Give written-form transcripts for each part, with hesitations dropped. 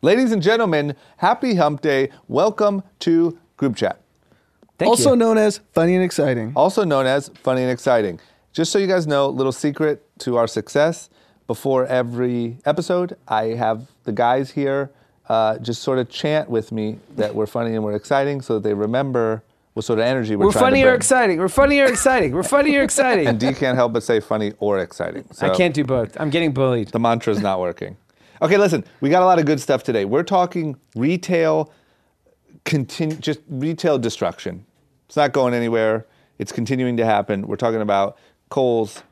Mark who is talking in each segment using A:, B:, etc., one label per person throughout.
A: Ladies and gentlemen, happy hump day. Welcome to Group Chat.
B: Also known as Funny and Exciting.
A: Also known as Funny and Exciting. Just so you guys know, little secret to our success. Before every episode, I have the guys here just sort of chant with me that we're funny and we're exciting so that they remember what sort of energy we're trying to bring.
C: We're funny or exciting. We're funny or exciting. We're funny or exciting.
A: And D can't help but say funny or exciting. So
C: I can't do both. I'm getting bullied.
A: the mantra's not working. Okay, listen, we got a lot of good stuff today. We're talking retail, just retail destruction. It's not going anywhere. It's continuing to happen. We're talking about Kohl's,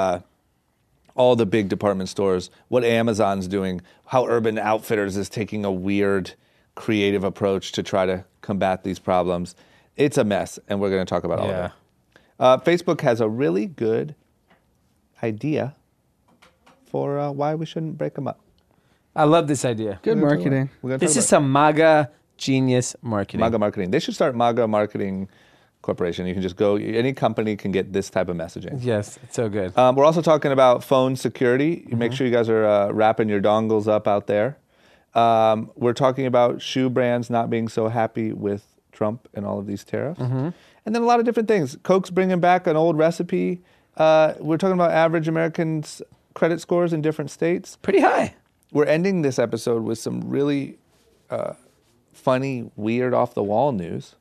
A: all the big department stores, what Amazon's doing, how Urban Outfitters is taking a weird, creative approach to try to combat these problems. It's a mess, and we're going to talk about all of it. Facebook has a really good idea for why we shouldn't break them up.
C: I love this idea.
B: Good marketing.
C: This is some MAGA genius marketing.
A: MAGA marketing. They should start MAGA Marketing Corporation. You can just go, any company can get this type of messaging.
C: Yes, it's so good.
A: We're also talking about phone security. Make sure you guys are wrapping your dongles up out there. We're talking about shoe brands not being so happy with Trump and all of these tariffs. And then a lot of different things. Coke's bringing back an old recipe. We're talking about average Americans' credit scores in different states.
C: Pretty high.
A: We're ending this episode with some really funny, weird, off-the-wall news.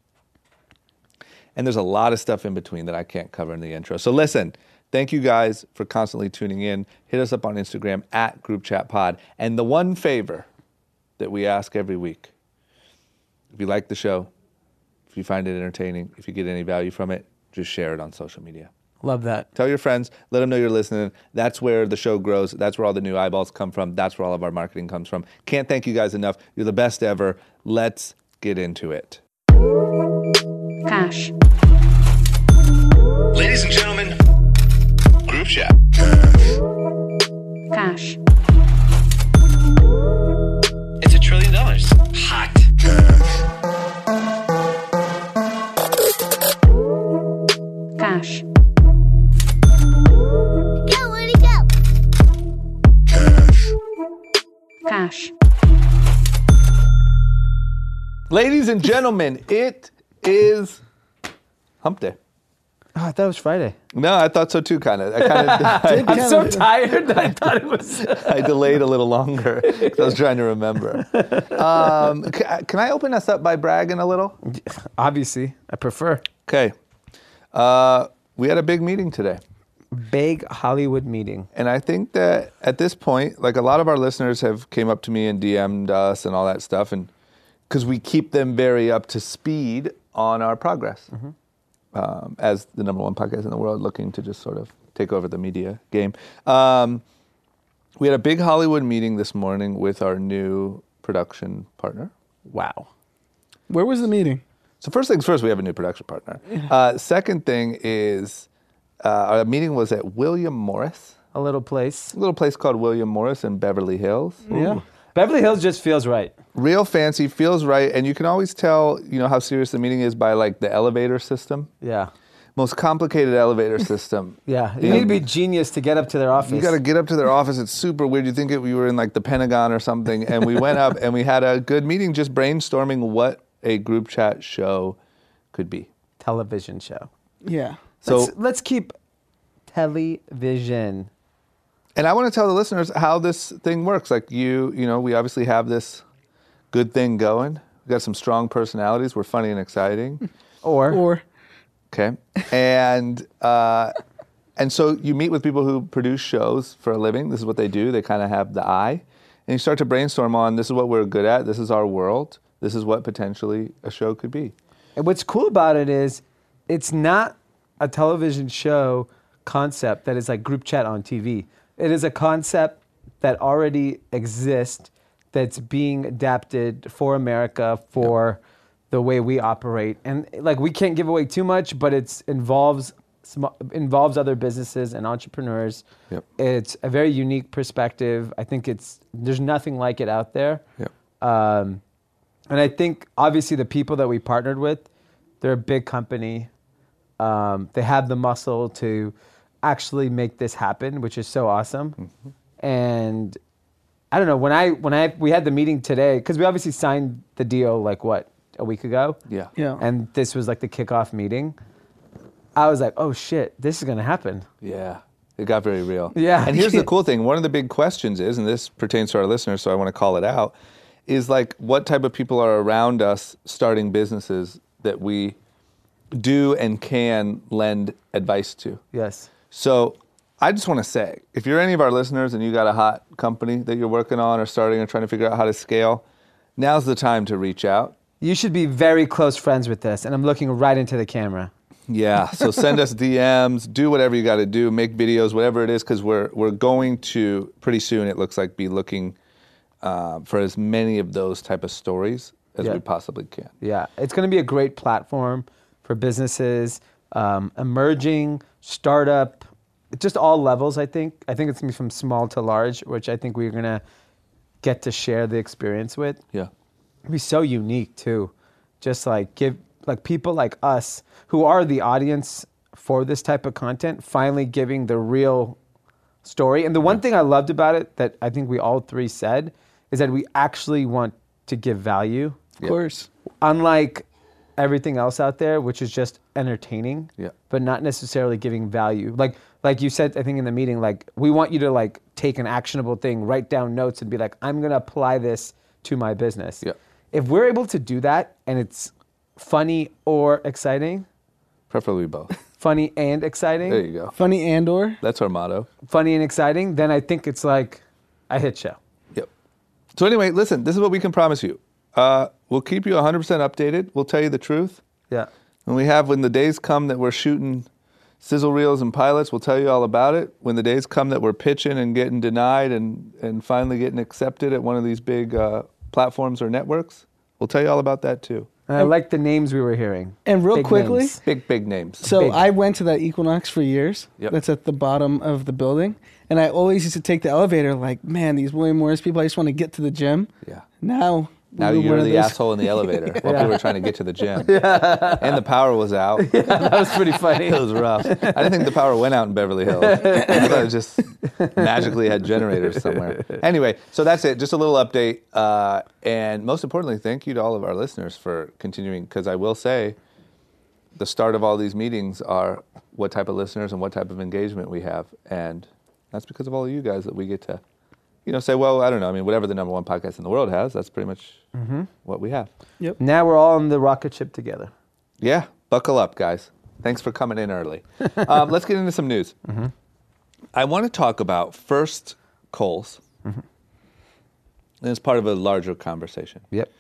A: And there's a lot of stuff in between that I can't cover in the intro. So listen, thank you guys for constantly tuning in. Hit us up on Instagram at GroupChatPod. And the one favor that we ask every week, if you like the show, if you find it entertaining, if you get any value from it, just share it on social media.
C: Love that.
A: Tell your friends, let them know you're listening. That's where the show grows. That's where all the new eyeballs come from. That's where all of our marketing comes from. Can't thank you guys enough. You're the best ever. Let's get into it.
D: Cash.
E: Ladies and gentlemen, Group Chat.
D: Cash.
E: It's $1 trillion. Hot.
D: Cash.
F: Go, Woody, go.
D: Cash.
A: Ladies and gentlemen, it is hump day.
C: Oh, I thought it was Friday.
A: No, I thought so too, kind of.
C: I'm so tired that I thought it was.
A: I delayed a little longer because I was trying to remember. Can I open us up by bragging a little?
C: Obviously, I prefer.
A: Okay. We had a big meeting today.
C: Big Hollywood meeting.
A: And I think that at this point, like a lot of our listeners have came up to me and DM'd us and all that stuff, and because we keep them very up to speed on our progress. As the number one podcast in the world, looking to just sort of take over the media game. We had a big Hollywood meeting this morning with our new production partner.
C: Wow.
B: Where was the meeting?
A: So first things first, we have a new production partner. Second thing is our meeting was at William Morris.
C: A little place.
A: A little place called William Morris in Beverly Hills.
C: Yeah. Beverly Hills just feels right.
A: Real fancy, feels right, and you can always tell, how serious the meeting is by like the elevator system.
C: Yeah.
A: Most complicated elevator system.
C: Yeah. You need to be genius to get up to their office.
A: You got to get up to their office. It's super weird. You think we were in like the Pentagon or something, and we went up and we had a good meeting just brainstorming what a group chat show could be.
C: Television show.
B: Yeah.
A: So
C: let's keep television.
A: And I want to tell the listeners how this thing works. Like we obviously have this good thing going. We've got some strong personalities. We're funny and exciting.
C: Or.
A: Okay. And so you meet with people who produce shows for a living. This is what they do. They kind of have the eye. And you start to brainstorm on, this is what we're good at. This is our world. This is what potentially a show could be.
C: And what's cool about it is it's not a television show concept that is like group chat on TV. It is a concept that already exists that's being adapted for America, for the way we operate. And like we can't give away too much, but it involves other businesses and entrepreneurs.
A: Yep.
C: It's a very unique perspective. I think there's nothing like it out there.
A: Yep.
C: And I think obviously the people that we partnered with, they're a big company. They have the muscle to actually make this happen, which is so awesome. Mm-hmm. And I don't know, when we had the meeting today, because we obviously signed the deal like what, a week ago?
A: Yeah.
B: Yeah.
C: And this was like the kickoff meeting. I was like, oh shit, this is gonna happen.
A: Yeah. It got very real.
C: Yeah.
A: And here's the cool thing. One of the big questions is, and this pertains to our listeners, so I want to call it out, is like what type of people are around us starting businesses that we do and can lend advice to.
C: Yes.
A: So I just want to say, if you're any of our listeners and you got a hot company that you're working on or starting or trying to figure out how to scale, now's the time to reach out.
C: You should be very close friends with this, and I'm looking right into the camera.
A: Yeah, so send us DMs, do whatever you got to do, make videos, whatever it is, because we're going to, pretty soon it looks like, be looking for as many of those type of stories as we possibly can.
C: Yeah, it's going to be a great platform for businesses, emerging, startup, just all levels, I think. I think it's going to be from small to large, which I think we're going to get to share the experience with.
A: Yeah.
C: It'd be so unique, too. Just like give like people like us who are the audience for this type of content, finally giving the real story. And the one thing I loved about it that I think we all three said is that we actually want to give value.
B: Of course.
C: Unlike everything else out there, which is just entertaining,
A: Yeah.
C: but not necessarily giving value. Like you said, I think in the meeting, like we want you to like take an actionable thing, write down notes and be like, I'm going to apply this to my business.
A: Yeah.
C: If we're able to do that and it's funny or exciting,
A: Preferably both.
C: funny and exciting,
A: There you go.
B: Funny and/or.
A: That's our motto.
C: funny and exciting, then I think it's like a hit show.
A: Yep. So anyway, listen, this is what we can promise you. We'll keep you 100% updated. We'll tell you the truth.
C: Yeah.
A: When the days come that we're shooting sizzle reels and pilots, we'll tell you all about it. When the days come that we're pitching and getting denied and finally getting accepted at one of these big platforms or networks, we'll tell you all about that too.
C: And I like the names we were hearing.
B: And real
C: Big
B: quickly,
C: names.
A: Big names.
B: so
C: Big.
B: I went to that Equinox for years.
A: Yep.
B: That's at the bottom of the building. And I always used to take the elevator like, man, these William Morris people, I just want to get to the gym.
A: Yeah.
B: Now
A: Now
B: we're
A: you're
B: one of
A: the
B: those-
A: asshole in the elevator while people were trying to get to the gym. And the power was out.
C: That was pretty funny.
A: It was rough. I didn't think the power went out in Beverly Hills. I thought it just magically had generators somewhere. Anyway, so that's it. Just a little update. And most importantly, thank you to all of our listeners for continuing, because I will say the start of all these meetings are what type of listeners and what type of engagement we have. And that's because of all of you guys that we get to, say, well, I don't know. I mean, whatever the number one podcast in the world has, that's pretty much what we have.
B: Yep.
C: Now we're all on the rocket ship together.
A: Yeah, buckle up, guys. Thanks for coming in early. Let's get into some news. I want to talk about first Kohl's. And it's part of a larger conversation.
C: Yep.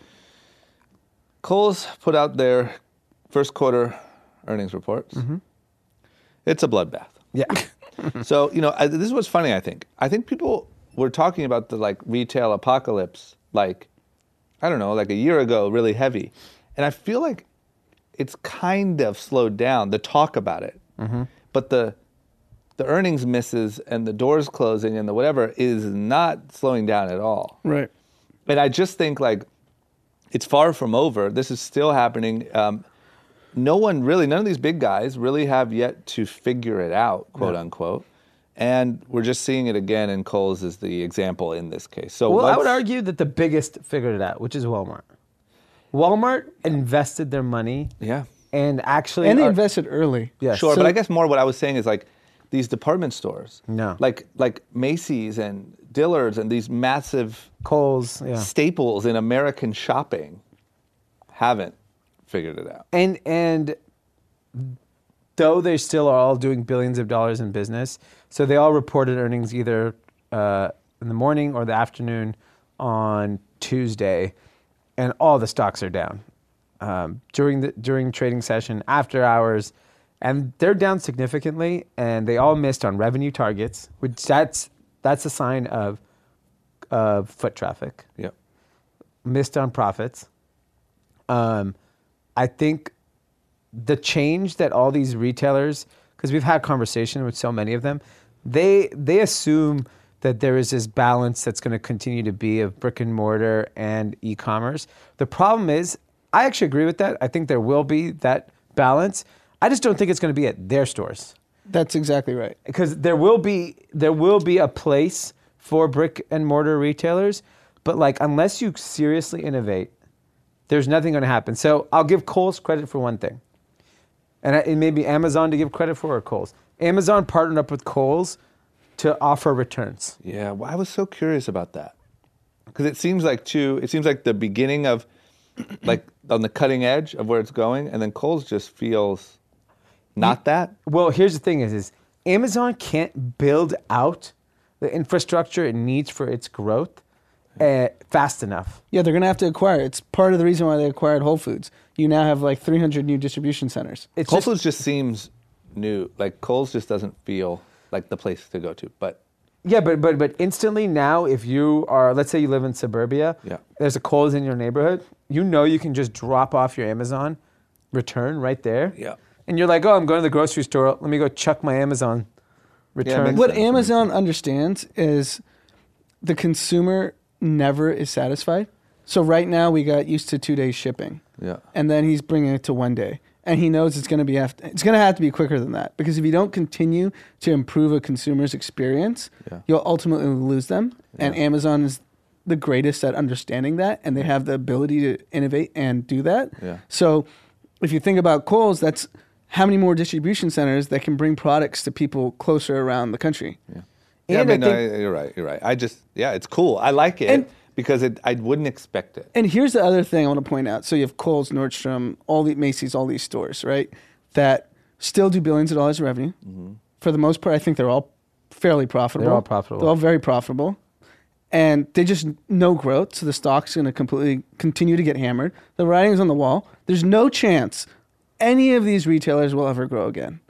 A: Kohl's put out their first quarter earnings reports. It's a bloodbath.
C: Yeah.
A: So, this is what's funny, I think. I think people were talking about the retail apocalypse, I don't know, like a year ago, really heavy. And I feel like it's kind of slowed down, the talk about it. But the earnings misses and the doors closing and the whatever is not slowing down at all.
B: Right.
A: And I just think it's far from over. This is still happening. None of these big guys really have yet to figure it out, quote unquote. And we're just seeing it again, and Kohl's is the example in this case. So
C: Well, I would argue that the biggest figured it out, which is Walmart. Walmart invested their money
A: Yeah.
C: and actually...
B: And they invested early.
C: Yes.
A: Sure,
B: So-
A: but I guess more what I was saying is these department stores.
C: No.
A: Like Macy's and Dillard's and these massive
C: Kohl's, yeah.
A: staples in American shopping haven't figured it out.
C: And though they still are all doing billions of dollars in business, so they all reported earnings either in the morning or the afternoon on Tuesday, and all the stocks are down during trading session, after hours, and they're down significantly. And they all missed on revenue targets, which that's a sign of foot traffic.
A: Yeah.
C: Missed on profits. I think the change that all these retailers, because we've had conversation with so many of them, they assume that there is this balance that's going to continue to be of brick and mortar and e-commerce. The problem is, I actually agree with that. I think there will be that balance. I just don't think it's going to be at their stores,
B: That's exactly right.
C: because there will be a place for brick and mortar retailers, but like unless you seriously innovate, there's nothing going to happen. So I'll give Kohl's credit for one thing, and it may be Amazon to give credit for or Kohl's. Amazon partnered up with Kohl's to offer returns.
A: Yeah, well, I was so curious about that because it seems like the beginning of like on the cutting edge of where it's going, and then Kohl's just feels not that.
C: Well, here's the thing: is Amazon can't build out the infrastructure it needs for its growth fast enough.
B: Yeah, they're going to have to acquire. It's part of the reason why they acquired Whole Foods. You now have like 300 new distribution centers.
A: Whole Foods just seems new. Like Kohl's just doesn't feel like the place to go to. But
C: yeah, but instantly now, if you are, let's say you live in suburbia, there's a Kohl's in your neighborhood. You know you can just drop off your Amazon return right there.
A: Yeah.
C: And you're like, oh, I'm going to the grocery store. Let me go chuck my Amazon return.
B: What Amazon understands is the consumer never is satisfied. So right now we got used to 2 days shipping.
A: Yeah.
B: And then he's bringing it to 1 day. And he knows it's going to have to be quicker than that, because if you don't continue to improve a consumer's experience, you'll ultimately lose them. And Amazon is the greatest at understanding that, and they have the ability to innovate and do that.
A: Yeah.
B: So if you think about Kohl's, that's how many more distribution centers that can bring products to people closer around the country.
A: Yeah. Yeah,
C: And
A: I
C: I
A: mean,
C: think-
A: you're right. You're right. It's cool. I like it because I wouldn't expect it.
B: And here's the other thing I want to point out. So you have Kohl's, Nordstrom, Macy's, all these stores, right, that still do billions of dollars of revenue. Mm-hmm. For the most part, I think they're all fairly profitable.
C: They're all profitable.
B: They're all very profitable. And they just no growth, so the stock's going to continue to get hammered. The writing's on the wall. There's no chance any of these retailers will ever grow again.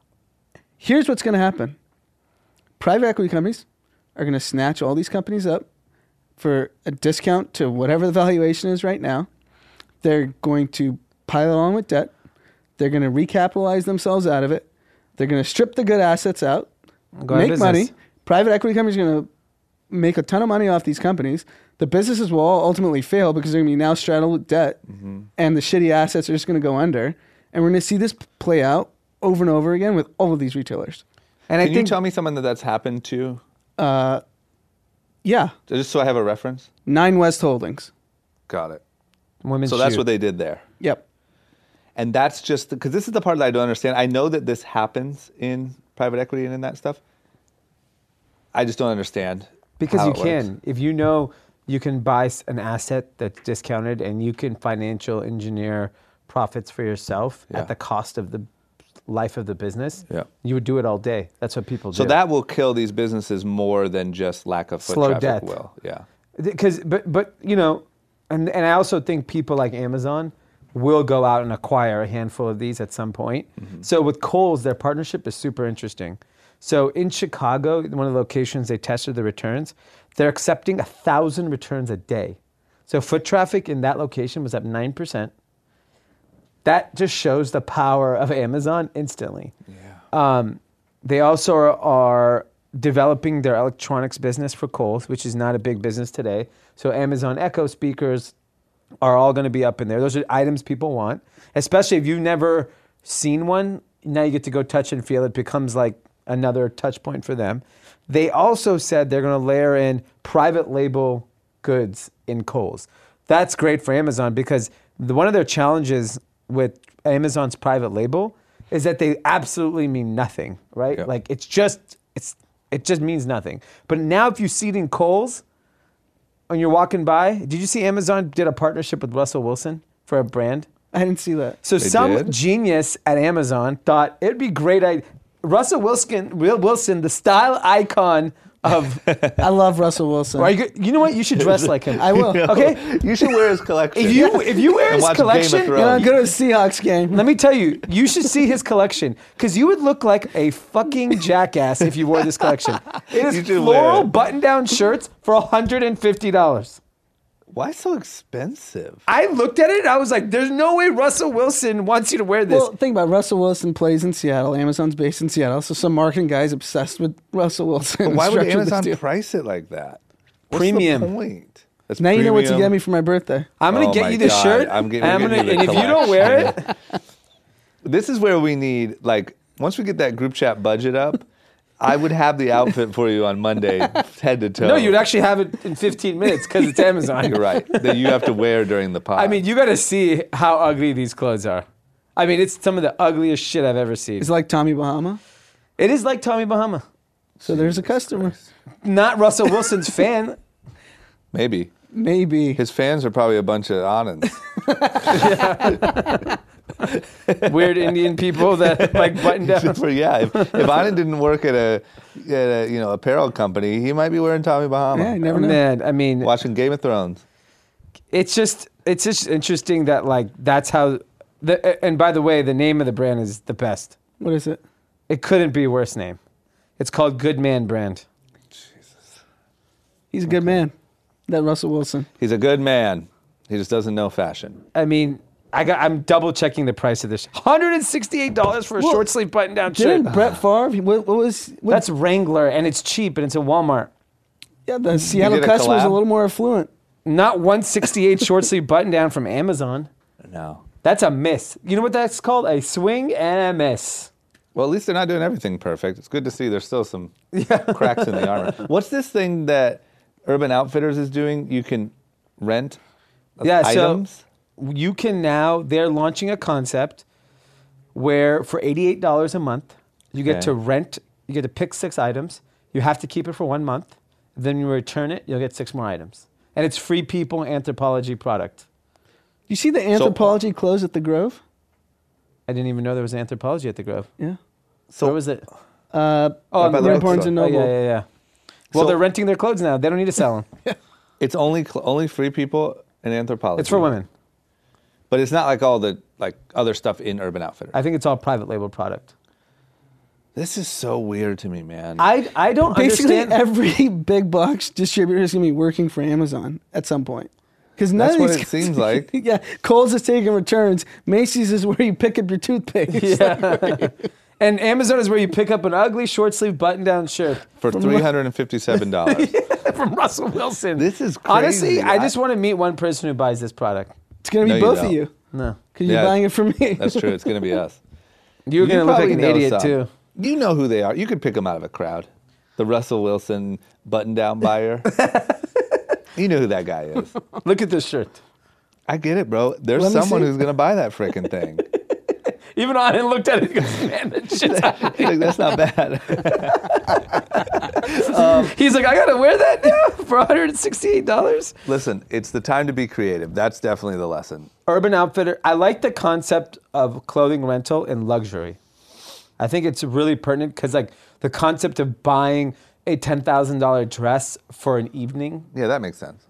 B: Here's what's going to happen. Private equity companies are going to snatch all these companies up for a discount to whatever the valuation is right now. They're going to pile along with debt. They're going to recapitalize themselves out of it. They're going to strip the good assets out, make money. Private equity companies are going to make a ton of money off these companies. The businesses will all ultimately fail because they're going to be now straddled with debt, and the shitty assets are just going to go under. And we're going to see this play out over and over again with all of these retailers.
C: And
A: Can you tell me someone that's happened to?
B: Yeah.
A: Just so I have a reference.
B: Nine West Holdings.
A: Got it.
C: Women's
A: So that's
C: shoe.
A: what they did there.
B: Yep.
A: And that's just because this is the part that I don't understand. I know that this happens in private equity and in that stuff. I just don't understand.
C: Because
A: how
C: you
A: it
C: can.
A: works.
C: If you know you can buy an asset that's discounted and you can financial engineer profits for yourself
A: Yeah.
C: at the cost of the life of the business,
A: Yeah.
C: you would do it all day. That's what people
A: So
C: do.
A: that will kill these businesses more than just lack of foot
C: Slow
A: traffic
C: death.
A: will. Yeah.
C: Because, but you know, and I also think people like Amazon will go out and acquire a handful of these at some point. So with Kohl's, their partnership is super interesting. So in Chicago, one of the locations they tested the returns, they're accepting 1,000 returns a day. So foot traffic in that location was up 9%. That just shows the power of Amazon instantly.
A: Yeah.
C: They also are developing their electronics business for Kohl's, which is not a big business today. So Amazon Echo speakers are all going to be up in there. Those are items people want, especially if you've never seen one. Now you get to go touch and feel. It becomes like another touch point for them. They also said they're going to layer in private label goods in Kohl's. That's great for Amazon because one of their challenges with Amazon's private label is that they absolutely mean nothing, right?
A: Yeah.
C: Like it just means nothing. But now if you see it in Kohl's, when you're walking by, did you see Amazon did a partnership with Russell Wilson for a brand?
B: I didn't see that.
C: So
A: They
C: some
A: did?
C: genius at Amazon thought it'd be great. Russell Wilson, the style icon of.
B: I love Russell Wilson.
C: You know what? You should dress like him.
B: I will.
C: Okay.
A: You should wear his collection.
C: If you wear
A: And
C: his
A: watch Game of
C: collection,
A: Thrones.
B: You know, go to a Seahawks game.
C: let me tell you, you should see his collection because you would look like a fucking jackass if you wore this collection. It
A: You
C: is
A: should
C: floral
A: wear it.
C: button-down shirts for $150.
A: Why so expensive?
C: I looked at it. I was like, "There's no way Russell Wilson wants you to wear this."
B: Well, think about it. Russell Wilson plays in Seattle. Amazon's based in Seattle. So some marketing guy's obsessed with Russell Wilson.
A: But why would
B: Structured this
A: Amazon
B: deal.
A: price it like that? What's
C: Premium.
A: the point? That's
B: Now you know what to
A: premium.
B: get me for my birthday.
C: I'm gonna
A: Oh
C: get
A: my
C: you the
A: God.
C: shirt.
A: I'm getting-
C: and
A: we're getting you
C: and
A: the
C: if you don't wear it,
A: This is where we need, like, once we get that group chat budget up, I would have the outfit for you on Monday, head to toe.
C: No, you'd actually have it in 15 minutes because it's Amazon.
A: You're right. That you have to wear during the pod.
C: I mean, you got to see how ugly these clothes are. I mean, it's some of the ugliest shit I've ever seen.
B: It's like Tommy Bahama.
C: It is like Tommy Bahama.
B: So there's a customer.
C: Not Russell Wilson's fan.
A: Maybe.
B: Maybe.
A: His fans are probably a bunch of Anands.
C: Weird Indian people that like button down.
A: Yeah, if Anand didn't work at a apparel company, he might be wearing Tommy Bahama.
B: Yeah, you never know.
C: Man, I mean,
A: Watching Game of Thrones.
C: it's just interesting that like that's how. And by the way, the name of the brand is the best.
B: What is it?
C: It couldn't be a worse name. It's called Good Man Brand.
B: He's a good man. That Russell Wilson.
A: He's a good man. He just doesn't know fashion.
C: I mean, I'm double checking the price of this. $168 for a
B: Well,
C: short sleeve button down shirt.
B: Didn't Brett Favre? What
C: That's Wrangler, and it's cheap, and it's a Walmart.
B: yeah, the Seattle
A: did a
B: customer's a
A: collab?
B: little more affluent.
C: Not 168 short sleeve button down from Amazon.
A: No.
C: That's a miss. You know what that's called? A swing and a miss.
A: Well, at least they're not doing everything perfect. It's good to see there's still some cracks in the armor. What's this thing that Urban Outfitters is doing? You can rent items?
C: So you can now, they're launching a concept where for $88 a month, you get
A: Okay.
C: to rent, you get to pick 6 items. You have to keep it for 1 month. Then you return it, you'll get 6 more items. And it's Free People Anthropology product.
B: You see the Anthropology clothes at the Grove?
C: I didn't even know there was Anthropology at the Grove.
B: Yeah.
C: Where was it?
B: Oh,
A: Right by the
B: Barnes
A: bookstore.
B: and
C: Oh,
B: Noble.
C: yeah. Well,
A: So-
C: they're renting their clothes now. They don't need to sell them.
A: It's only free people in Anthropology.
C: It's for women.
A: But it's not like all the other stuff in Urban Outfitters.
C: I think it's all private label product.
A: This is so weird to me, man.
C: I don't
B: Basically,
C: understand.
B: every big box distributor is going to be working for Amazon at some point. Because none
A: That's
B: of
A: what
B: these
A: it
B: guys-
A: seems like.
B: Yeah, Kohl's is taking returns. Macy's is where you pick up your toothpaste.
C: And Amazon is where you pick up an ugly short sleeve button down shirt
A: For $357.
C: from Russell Wilson.
A: This is
C: Honestly,
A: crazy.
C: I just want to meet one person who buys this product.
B: It's going to be
A: No, you
B: both of
A: don't.
B: you.
C: No.
B: Because
A: Yeah.
B: you're buying it from me.
A: That's true. It's going to be us.
C: You're going to look like
A: probably
C: an
A: know
C: idiot
A: some.
C: too.
A: You know who they are. You could pick them out of a crowd. The Russell Wilson button-down buyer. You know who that guy is.
C: Look at this shirt.
A: I get it, bro. There's
B: Let me
A: someone
B: see.
A: who's going to buy that freaking thing.
C: Even Anand looked at it and goes, man, that shit's
A: He's like, that's not bad.
C: He's like, I got to wear that now for $168?
A: Listen, it's the time to be creative. That's definitely the lesson.
C: Urban Outfitter, I like the concept of clothing rental and luxury. I think it's really pertinent because like the concept of buying a $10,000 dress for an evening.
A: Yeah, that makes sense.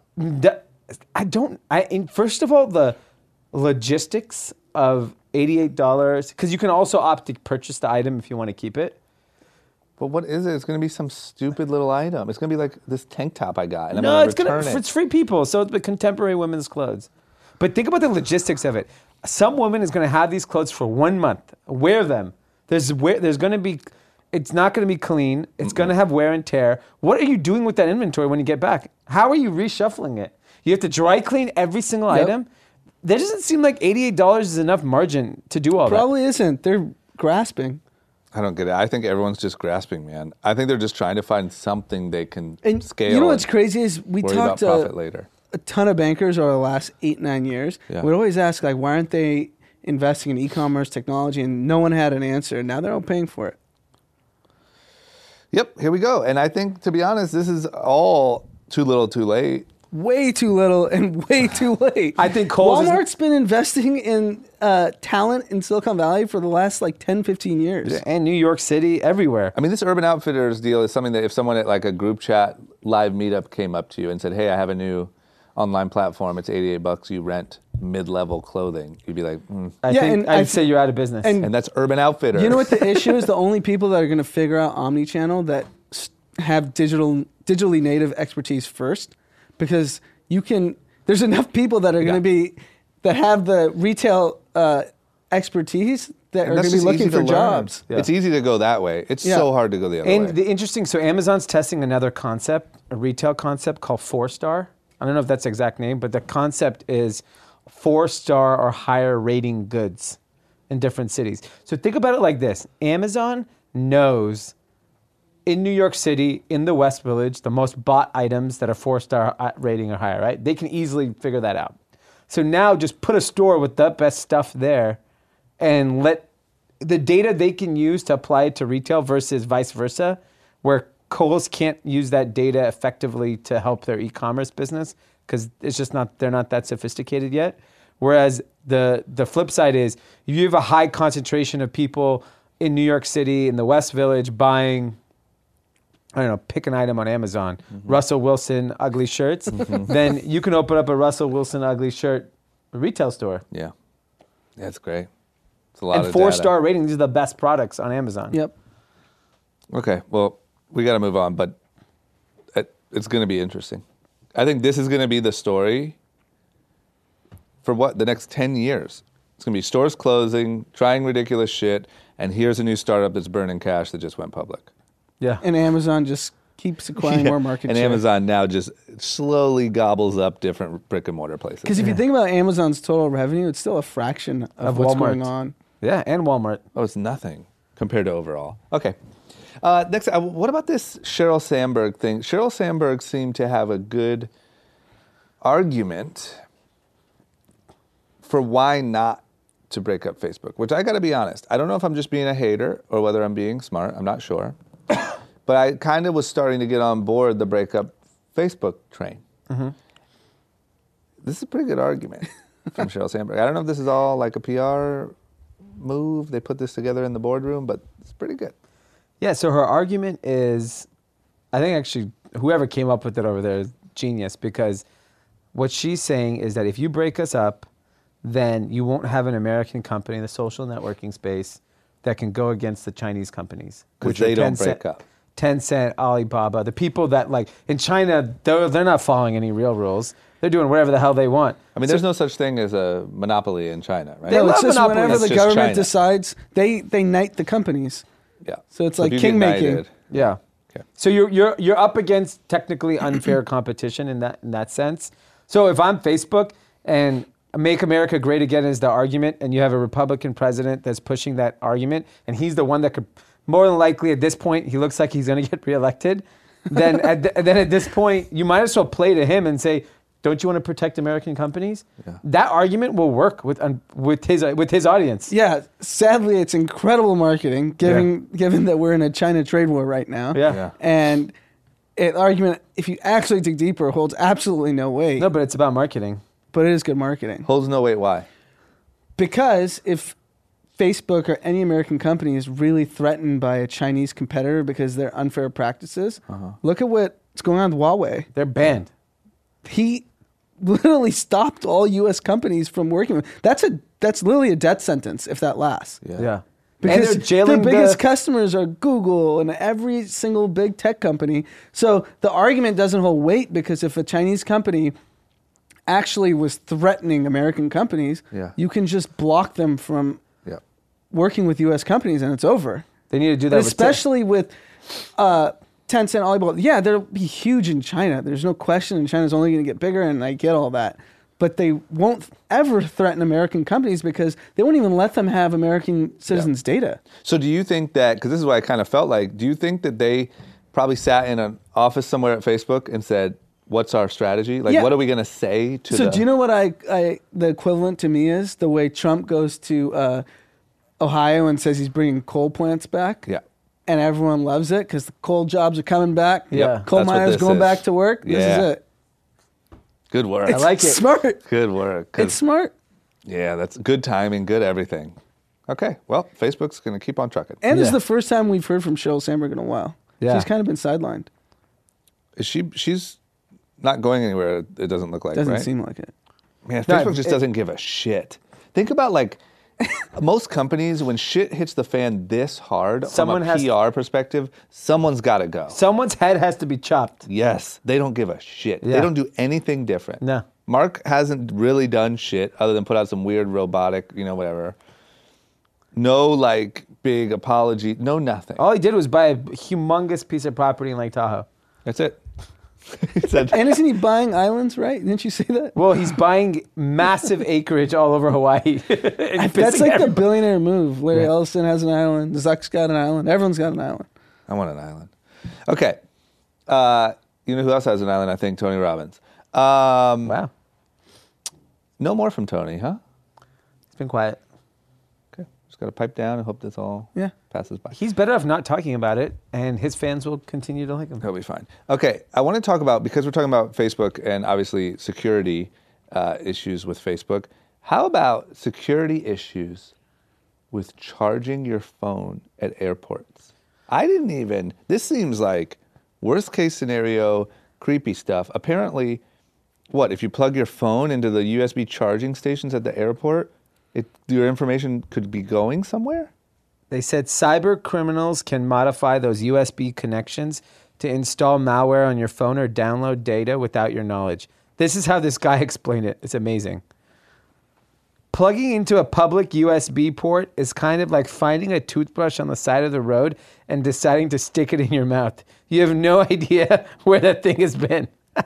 C: First of all, the logistics of $88, because you can also opt to purchase the item if you want to keep it.
A: But what is it? It's going to be some stupid little item. It's going to be like this tank top I got, and I'm
C: No,
A: going
C: it's
A: to return it.
C: it's free people, so it's the contemporary women's clothes. But think about the logistics of it. Some woman is going to have these clothes for 1 month, wear them. There's going to be, it's not going to be clean. It's going to have wear and tear. What are you doing with that inventory when you get back? How are you reshuffling it? You have to dry clean every single
B: Yep.
C: item. There doesn't seem like $88 is enough margin to do all
B: Probably isn't. They're grasping.
A: I don't get it. I think everyone's just grasping, man. I think they're just trying to find something they can
B: And
A: scale.
B: you know what's
A: and
B: crazy is we
A: worry about
B: talked
A: profit
B: to
A: later.
B: a ton of bankers over the last 8-9 years.
A: Yeah.
B: We'd always ask like, why aren't they investing in e-commerce technology? And no one had an answer. Now they're all paying for it.
A: Yep, here we go. And I think, to be honest, this is all too little, too late.
B: Way too little and way too late.
C: I think Kohl's is-
B: Walmart's been investing in talent in Silicon Valley for the last like 10, 15 years.
C: that. And New York City, everywhere.
A: I mean, this Urban Outfitters deal is something that if someone at like a group chat live meetup came up to you and said, "Hey, I have a new online platform. It's $88. You rent mid-level clothing," you'd be like,
C: I
B: Yeah,
C: think
B: and
C: I'd
B: I
C: say you're out of business.
A: And that's Urban Outfitters.
B: You know what the issue is? The only people that are going to figure out omni-channel that have digitally native expertise first, because there's enough people that are going to that have the retail expertise that
A: And
B: are
A: that's
B: going to be
A: just
B: looking
A: easy to
B: for
A: learn.
B: jobs.
C: Yeah.
A: It's easy to go that way. It's
B: Yeah.
A: so hard to go the other way.
C: And the interesting, so Amazon's testing another concept, a retail concept called 4-star. I don't know if that's the exact name, but the concept is 4-star or higher rating goods in different cities. So think about it like this. Amazon knows in New York City, in the West Village, the most bought items that are 4-star rating or higher, right? They can easily figure that out. So now just put a store with the best stuff there and let the data they can use to apply it to retail versus vice versa, where Kohl's can't use that data effectively to help their e-commerce business because it's just not, they're not that sophisticated yet. Whereas the flip side is if you have a high concentration of people in New York City, in the West Village, buying, I don't know, pick an item on Amazon, Russell Wilson ugly shirts, then you can open up a Russell Wilson ugly shirt retail store.
A: Yeah. That's great. It's a lot
C: And
A: of
C: 4-star rating, these are the best products on Amazon.
B: Yep.
A: Okay, well, we got to move on, but it's going to be interesting. I think this is going to be the story for the next 10 years. It's going to be stores closing, trying ridiculous shit, and here's a new startup that's burning cash that just went public.
C: Yeah.
B: And Amazon just keeps acquiring more market
A: and
B: share.
A: Amazon now just slowly gobbles up different brick and mortar places.
B: Because if you think about Amazon's total revenue, it's still a fraction of what's
C: Walmart.
B: going on.
C: Yeah, and Walmart.
A: Oh, it's nothing compared to overall. Okay. Next, what about this Sheryl Sandberg thing? Sheryl Sandberg seemed to have a good argument for why not to break up Facebook, which I got to be honest. I don't know if I'm just being a hater or whether I'm being smart. I'm not sure. But I kind of was starting to get on board the breakup Facebook train. This is a pretty good argument from Sheryl Sandberg. I don't know if this is all like a PR move. They put this together in the boardroom, but it's pretty good.
C: Yeah, so her argument is, I think actually whoever came up with it over there is genius because what she's saying is that if you break us up, then you won't have an American company in the social networking space that can go against the Chinese companies.
A: Because
C: which are
A: they don't
C: Tencent-
A: break up.
C: Tencent, Alibaba, the people that like, in China, they're not following any real rules. They're doing whatever the hell they want.
A: I mean, there's no such thing as a monopoly in China, right?
C: They
B: No, it's
C: love
B: just
C: monopolies.
B: whenever
A: That's
B: the
A: just
B: government
A: China.
B: decides, they knight the companies.
A: Yeah.
B: So it's
A: if
B: like
A: you get
B: king-making.
A: knighted-
C: Yeah.
A: Okay.
C: So you're up against technically unfair competition in that sense. So if I'm Facebook and Make America Great Again is the argument, and you have a Republican president that's pushing that argument, and he's the one that could more than likely at this point he looks like he's going to get reelected. Then at this point you might as well play to him and say, don't you want to protect American companies?
A: Yeah.
C: That argument will work with his audience.
B: Yeah, sadly, it's incredible marketing, given that we're in a China trade war right now.
C: Yeah.
A: Yeah.
B: And an argument, if you actually dig deeper, holds absolutely no weight.
C: No, but it's about marketing.
B: But it is good marketing.
A: Holds no weight. Why?
B: Because if Facebook or any American company is really threatened by a Chinese competitor because of their unfair practices, look at what's going on with Huawei.
C: They're banned.
B: He literally stopped all U.S. companies from working with. That's literally a death sentence if that lasts.
C: Yeah.
B: Because
C: and they're jailing
B: their biggest customers are Google and every single big tech company. So the argument doesn't hold weight because if a Chinese company actually was threatening American companies,
A: Yeah.
B: you can just block them from
A: Yeah.
B: working with U.S. companies and it's over.
C: They need to do that.
B: And especially with Tencent, Alibaba. Yeah, they'll be huge in China. There's no question, and China's only going to get bigger, and I get all that. But they won't ever threaten American companies because they won't even let them have American citizens' data.
A: So do you think that, because this is what I kind of felt like, do you think that they probably sat in an office somewhere at Facebook and said, what's our strategy? Like,
B: Yeah.
A: what are we going to say to
B: So
A: the...
B: do you know what the equivalent to me is? The way Trump goes to Ohio and says he's bringing coal plants back.
A: Yeah.
B: And everyone loves it because the coal jobs are coming back.
C: Yeah.
B: Coal
A: That's what
B: miners
A: this
B: going
A: is.
B: back to work. This
A: Yeah.
B: is it.
A: Good work.
C: I like it.
B: Smart.
A: Good work. 'Cause-
B: It's smart.
A: yeah, that's good timing, good everything. Okay, well, Facebook's going to keep on trucking.
B: And this
C: Yeah.
B: is the first time we've heard from Sheryl Sandberg in a while.
C: Yeah.
B: She's kind of been sidelined.
A: She's not going anywhere, it doesn't look like,
B: Doesn't
A: right?
B: seem like it.
A: Man,
C: No,
A: Facebook just doesn't give a shit. Think about like most companies, when shit hits the fan this hard
C: Someone
A: from a
C: has-
A: PR perspective, someone's got to go.
C: Someone's head has to be chopped.
A: Yes, they don't give a shit. They
C: Yeah.
A: don't do anything different.
C: No.
A: Mark hasn't really done shit other than put out some weird robotic, whatever. No like big apology, no nothing.
C: All he did was buy a humongous piece of property in Lake Tahoe.
A: That's it. He said,
B: And isn't he buying islands, right? Didn't you say that?
C: Well, he's buying massive acreage all over Hawaii.
B: That's like the billionaire move. Larry Ellison has an island. Zuck's got an island. Everyone's got an island.
A: I want an island. Okay. You know who else has an island? I think Tony Robbins.
C: Wow.
A: No more from Tony, huh?
C: It's been quiet.
A: Okay. Just got to pipe down and hope this all
B: Yeah.
A: passes by.
C: He's better off not talking about it, and his fans will continue to like him.
A: He'll be fine. Okay, I want to talk about, because we're talking about Facebook and obviously security issues with Facebook, how about security issues with charging your phone at airports? This seems like worst case scenario, creepy stuff. Apparently, if you plug your phone into the USB charging stations at the airport, your information could be going somewhere?
C: They said cyber criminals can modify those USB connections to install malware on your phone or download data without your knowledge. This is how this guy explained it. It's amazing. Plugging into a public USB port is kind of like finding a toothbrush on the side of the road and deciding to stick it in your mouth. You have no idea where that thing has been.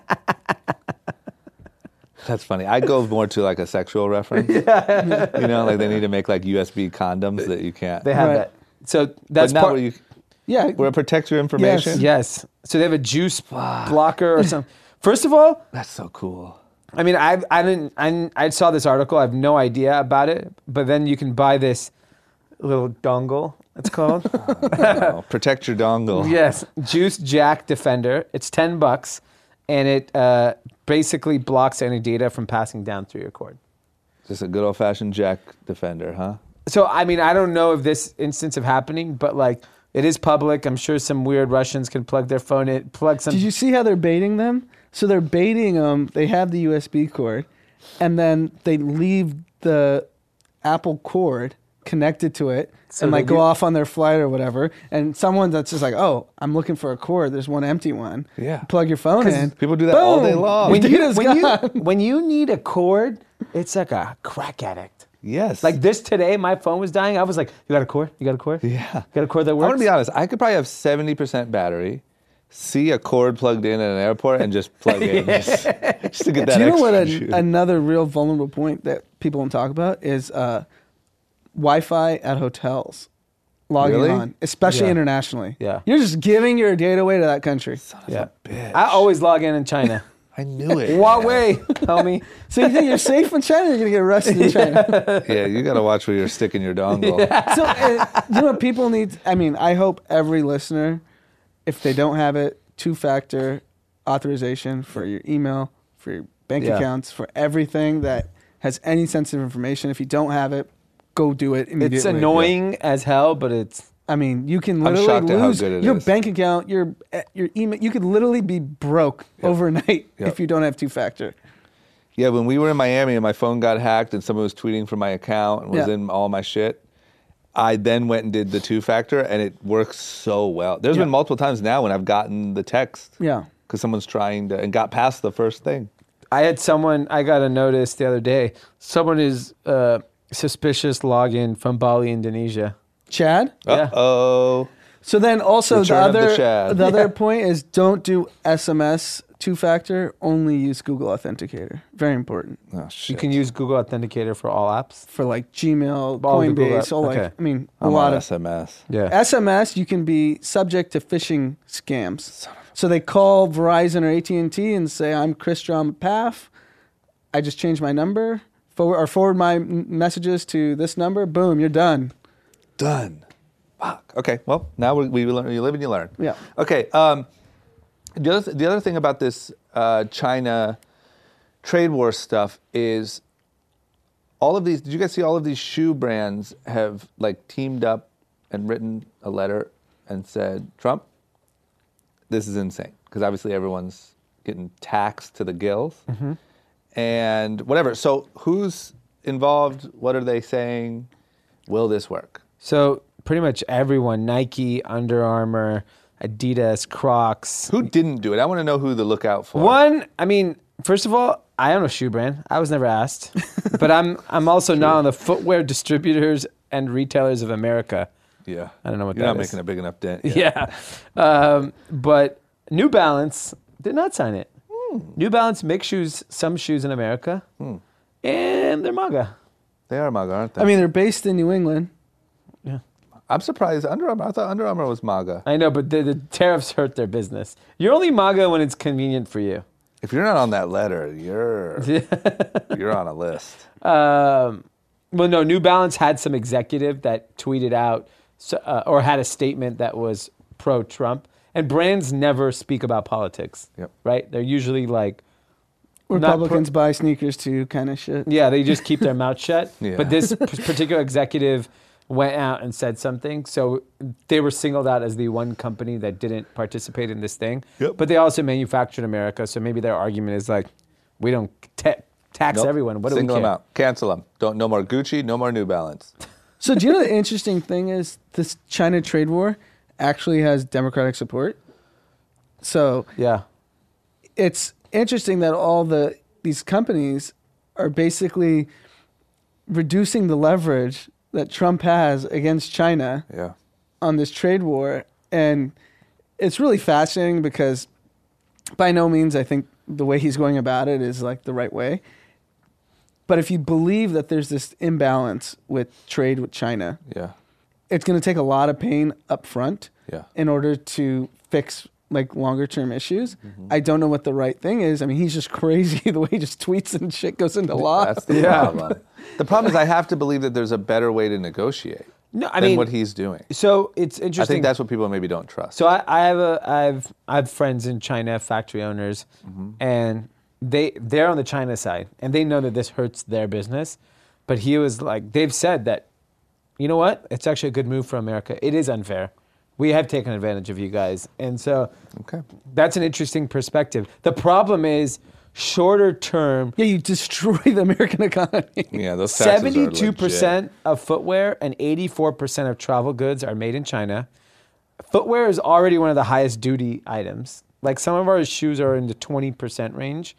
A: That's funny. I go more to like a sexual reference. Yeah. You know, like they need to make like USB condoms that you can't.
C: They have
B: Right.
C: that. So that's
A: but not
C: part.
A: where you,
B: Yeah.
A: where it protects your information.
C: Yes. So they have a juice blocker or something. First of all,
A: That's so cool.
C: I mean, I saw this article. I have no idea about it, but then you can buy this little dongle. It's called.
A: Oh, protect your dongle.
C: Yes, Juice Jack Defender. It's $10, and it basically blocks any data from passing down through your cord.
A: Just a good old fashioned Jack Defender, huh?
C: So, I mean, I don't know if this instance of happening, but like it is public. I'm sure some weird Russians can plug their phone in, plug some.
B: Did you see how they're baiting them? So they're baiting them. They have the USB cord, and then they leave the Apple cord connected to it,
C: So
B: and like
C: they
B: go
C: do-
B: off on their flight or whatever. And someone that's just like, "Oh, I'm looking for a cord. There's one empty one.
A: Yeah.
B: Plug your phone in."
A: People do that all day
B: Boom.
A: long.
C: when
B: Data's gone.
C: when you need a cord, it's like a crack addict.
A: Yes.
C: Like this today, my phone was dying. I was like, "You got a cord? You got a cord?
A: Yeah.
C: You got a cord that
A: I
C: works?"
A: want to be honest. I could probably have 70% battery, see a cord plugged in at an airport, and just plug in just to get that
B: Do you know
A: extra
B: what
A: juice.
B: another real vulnerable point that people don't talk about is Wi-Fi at hotels logging
A: Really?
B: on, especially
C: Yeah.
B: internationally.
C: Yeah.
B: You're just giving your data away to that country.
C: Yeah.
A: bitch.
C: I always log in China.
A: I knew it.
C: Huawei, homie.
B: So you think you're safe in China? You're gonna get arrested in China.
A: Yeah, you got to watch where you're sticking your dongle.
B: So you know what people need? I mean, I hope every listener, if they don't have it, 2-factor authorization for your email, for your bank
C: Yeah.
B: accounts, for everything that has any sensitive information. If you don't have it, go do it immediately.
C: It's annoying as hell, but it's
B: I mean, you can
A: I'm
B: literally
A: shocked at how
B: lose
A: good it
B: your
A: is.
B: bank account, your email. You could literally be broke overnight
A: Yep.
B: if you don't have 2-factor.
A: Yeah, when we were in Miami and my phone got hacked and someone was tweeting from my account and was
B: Yeah.
A: in all my shit, I then went and did the 2-factor and it works so well. There's
B: Yeah.
A: been multiple times now when I've gotten the text
B: Yeah.
A: because someone's trying to and got past the first thing.
C: I got a notice the other day. Someone is suspicious login from Bali, Indonesia.
B: Chad.
C: Yeah.
A: Uh-oh.
B: So then also
A: Return of the
B: the
A: Chad.
B: other point is don't do SMS 2-factor. Only use Google Authenticator. Very important
A: Oh, shit.
C: You can use Google Authenticator for all apps.
B: for like Gmail,
C: All the Google
B: Coinbase,
C: app-
B: all like
C: okay.
B: I mean a
A: I'm
B: lot
A: on
B: of
A: SMS.
C: Yeah.
B: SMS. You can be subject to phishing scams. So they call Verizon or AT&T and say, "I'm Chris Drum Paff. I just changed my number. Forward my messages to this number. Boom, you're done."
A: Done. Fuck. Okay. Well, now we learn. You live and you learn.
B: Yeah.
A: Okay. The other thing about this China trade war stuff is all of these. Did you guys see all of these shoe brands have like teamed up and written a letter and said, "Trump, this is insane," because obviously everyone's getting taxed to the gills and whatever. So who's involved? What are they saying? Will this work?
C: So pretty much everyone, Nike, Under Armour, Adidas, Crocs.
A: Who didn't do it? I want to know who to look out for.
C: One, I mean, first of all, I own a shoe brand. I was never asked. But I'm also not on the Footwear Distributors and Retailers of America.
A: Yeah.
C: I don't know what
A: You're
C: that
A: not
C: is.
A: making a big enough dent.
C: Yeah. But New Balance did not sign it. New Balance makes shoes, some shoes in America, and they're MAGA.
A: They are MAGA, aren't they?
B: I mean, they're based in New England.
C: Yeah.
A: I'm surprised Under Armour. I thought Under Armour was MAGA.
C: I know, but the tariffs hurt their business. You're only MAGA when it's convenient for you.
A: If you're not on that letter, you're on a list.
C: Well, no, New Balance had some executive that tweeted out or had a statement that was pro-Trump. And brands never speak about politics, right? They're usually like...
B: Republicans buy sneakers too, kind of shit.
C: Yeah, they just keep their mouth shut.
A: Yeah.
C: But this particular executive went out and said something. So they were singled out as the one company that didn't participate in this thing.
A: Yep.
C: But they also manufacture in America. So maybe their argument is like, we don't tax everyone. What do we
A: Single
C: care?
A: them out. Cancel them. No more Gucci, no more New Balance.
B: So do you know the interesting thing is this China trade war actually has Democratic support? So
C: Yeah.
B: it's interesting that all these companies are basically reducing the leverage that Trump has against China
A: Yeah.
B: on this trade war. And it's really fascinating because by no means I think the way he's going about it is like the right way. But if you believe that there's this imbalance with trade with China,
A: Yeah.
B: it's going to take a lot of pain up front
A: Yeah.
B: in order to fix like longer term issues. I don't know what the right thing is. I mean, he's just crazy the way he just tweets and shit goes into law.
A: That's the problem. The problem is I have to believe that there's a better way to negotiate than what he's doing.
C: So it's interesting.
A: I think that's what people maybe don't trust.
C: So I have friends in China, factory owners, and they're on the China side, and they know that this hurts their business. But he was like, they've said that, you know what? It's actually a good move for America. It is unfair. We have taken advantage of you guys, and so that's an interesting perspective. The problem is shorter term.
B: Yeah, you destroy the American economy.
A: Yeah, those taxes are
C: 72% of footwear and 84% of travel goods are made in China. Footwear is already one of the highest duty items. Like some of our shoes are in the 20% range.